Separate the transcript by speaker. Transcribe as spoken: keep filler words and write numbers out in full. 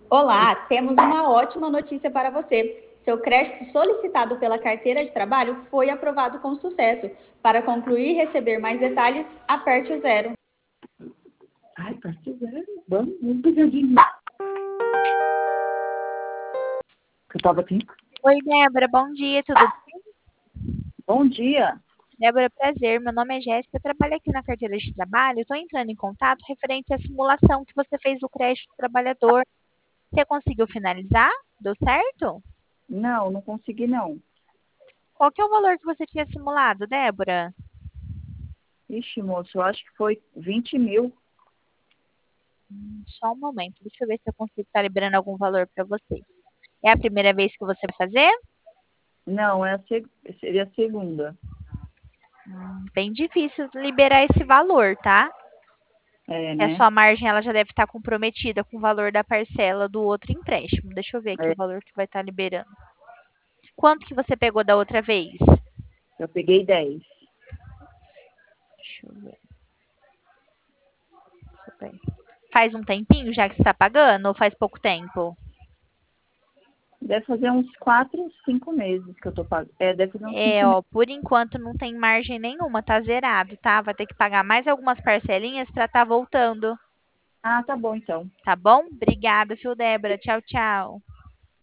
Speaker 1: Olá, temos uma ótima notícia para você. Seu crédito solicitado pela carteira de trabalho foi aprovado com sucesso. Para concluir e receber mais detalhes, aperte o zero.
Speaker 2: Ai, parte zero. Vamos, vamos pegadinho. Eu tava aqui.
Speaker 3: Oi, Débora, bom dia, tudo bem?
Speaker 2: Bom dia.
Speaker 3: Débora, prazer, meu nome é Jéssica, eu trabalho aqui na carteira de trabalho, estou entrando em contato referente à simulação que você fez do crédito trabalhador. Você conseguiu finalizar? Deu certo?
Speaker 2: Não, não consegui, não.
Speaker 3: Qual que é o valor que você tinha simulado, Débora?
Speaker 2: Ixi, moço, eu acho que foi vinte mil.
Speaker 3: Hum, só um momento, deixa eu ver se eu consigo estar liberando algum valor para você. É a primeira vez que você vai fazer?
Speaker 2: Não, é a seg... seria a segunda.
Speaker 3: Hum, bem difícil liberar esse valor, tá?
Speaker 2: É,
Speaker 3: E a
Speaker 2: né?
Speaker 3: sua margem ela já deve estar comprometida com o valor da parcela do outro empréstimo. Deixa eu ver aqui
Speaker 2: É,
Speaker 3: o valor que vai estar liberando. Quanto que você pegou da outra vez?
Speaker 2: eu peguei dez.
Speaker 3: Deixa eu ver. Deixa eu ver. Faz um tempinho já que você está pagando ou faz pouco tempo?
Speaker 2: Deve fazer uns quatro, cinco meses que eu tô pagando. É, deve fazer uns
Speaker 3: É,
Speaker 2: cinco meses.
Speaker 3: ó, por enquanto não tem margem nenhuma, tá zerado, tá? Vai ter que pagar mais algumas parcelinhas para estar voltando,
Speaker 2: Ah, tá bom, então.
Speaker 3: tá bom? Obrigada, viu, Débora? Tchau, tchau.